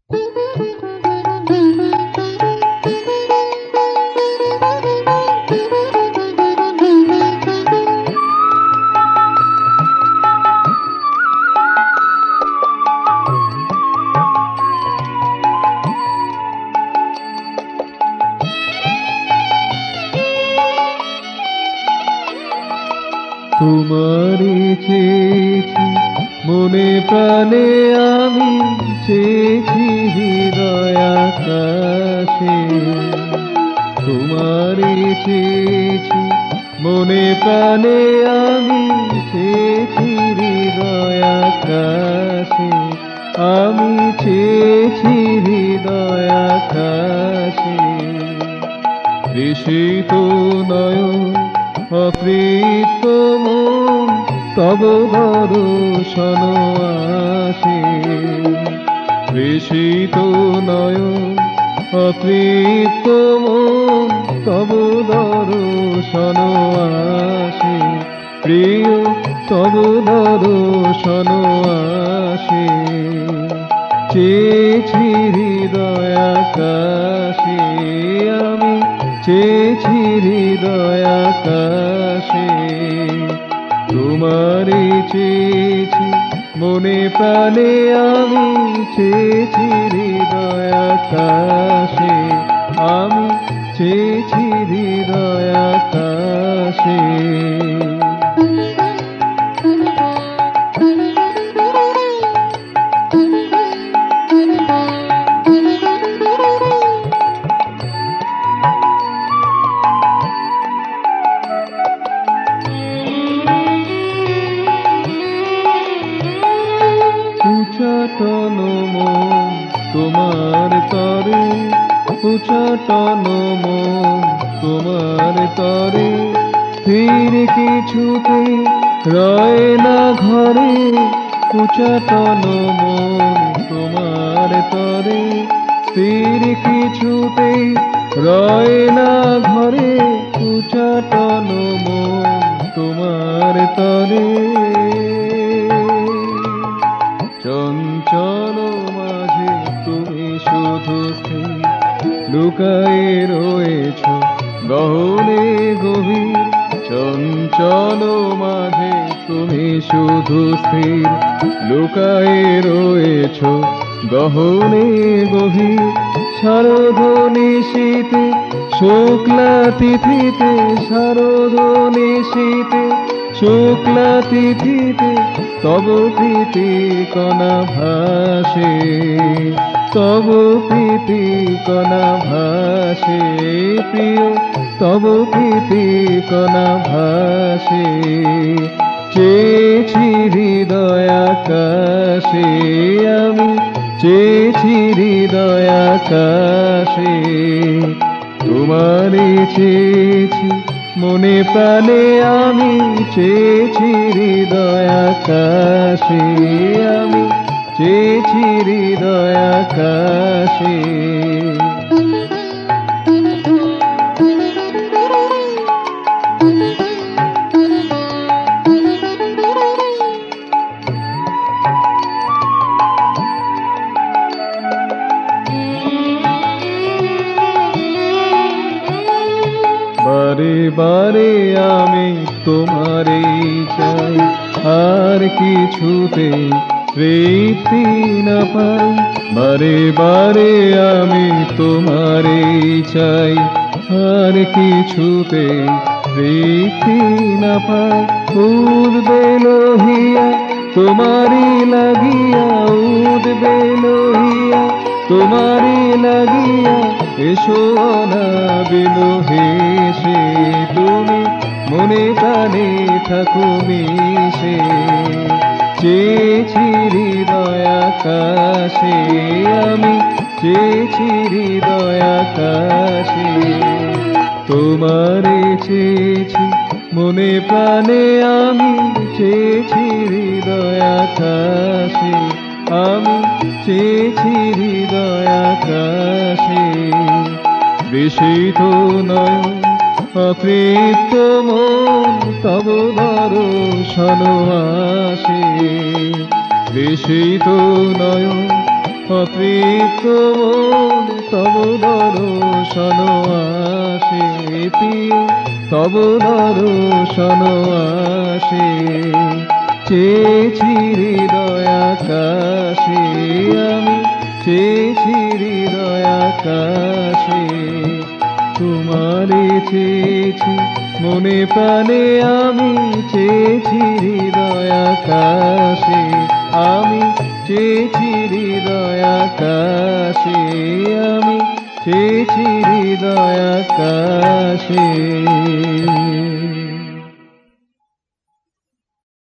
তোমারে চেয়েছি মনে প্রাণে, আমি চেয়েছি হৃদয় আকাশে। তোমারে চেয়েছি মনে প্রাণে, আমি চেয়েছি হৃদয় আকাশে। আমি চেয়েছি হৃদয় আকাশে। ঋষিত নয়ন অতৃপ্ত মন তব দর্শন আসে। ঋষিত নয়ন অতৃপ্ত মন তব দর্শন আসে। প্রিয় তব দর্শন আসে। চেয়েছি হৃদয় আকাশে, আমি চেয়েছি হৃদয় আকাশে। তোমারে চেয়েছি মনে প্রাণে, আমি চেয়েছি হৃদয় আকাশে। আমি চেয়েছি হৃদয় আকাশে। উচ্চাটন মন তোমার তরে, উচ্চাটন মন তোমার তরে। স্থির কিছুতে রয় না ঘরে, উচ্চাটন মন তোমার তরে। স্থির কিছুতে রয় না ঘরে, উচ্চাটন মন তোমার তরে। চঞ্চল মাঝে তুমি শুধু স্থির, লুকায়ে রয়েছ গহনে গভীর। চঞ্চল মাঝে তুমি শুধু স্থির, লুকায়ে রয়েছ গহনে গভীর। শারদ নিশীতে শুক্লা তিথিতে, শারদ নিশীতে শুক্লা তিথিতে তব প্রীতি কণা ভাসে। তব প্রীতি কণা ভাসে। প্রিয় তব প্রীতি কণা ভাসে। চেয়েছি হৃদয় আকাশে, আমি চেয়েছি হৃদয় আকাশে। তোমারে চেয়েছি মনে প্রাণে, আমি চেয়েছি হৃদয় আকাশে। আমি চেয়েছি হৃদয় আকাশে। বারে বারে আমি তোমারে চাই, আর কিছুতে তৃপ্তি না পাই। বারে বারে আমি তোমারে চাই, আর কিছুতে তৃপ্তি না পাই। উঠবে লোহিয়া তোমারি লাগিয়া, উঠবে লোহিয়া তোমারি লাগিয়া। এসো না বিলোহেসে, তুমি মনে প্রাণে থাকো মিশে। চেয়েছি হৃদয় আকাশে, আমি চেয়েছি হৃদয় আকাশে। তোমারে চেয়েছি মনে প্রাণে, আমি চেয়েছি হৃদয় আকাশে। আমি চেয়েছি হৃদয় আকাশে। বিস্মিত নয়ন অতৃপ্ত মন তব দর্শন আসে। বিস্মিত নয়ন অতৃপ্ত তো মন তব দর্শন আসে প্রিয়, তব দর্শন আসে। চেয়েছি হৃদয় আকাশে আমি, চেয়েছি হৃদয় আকাশে, তোমারে চেয়েছি মনে প্রাণে আমি, চেয়েছি হৃদয় আকাশে আমি, চেয়েছি হৃদয়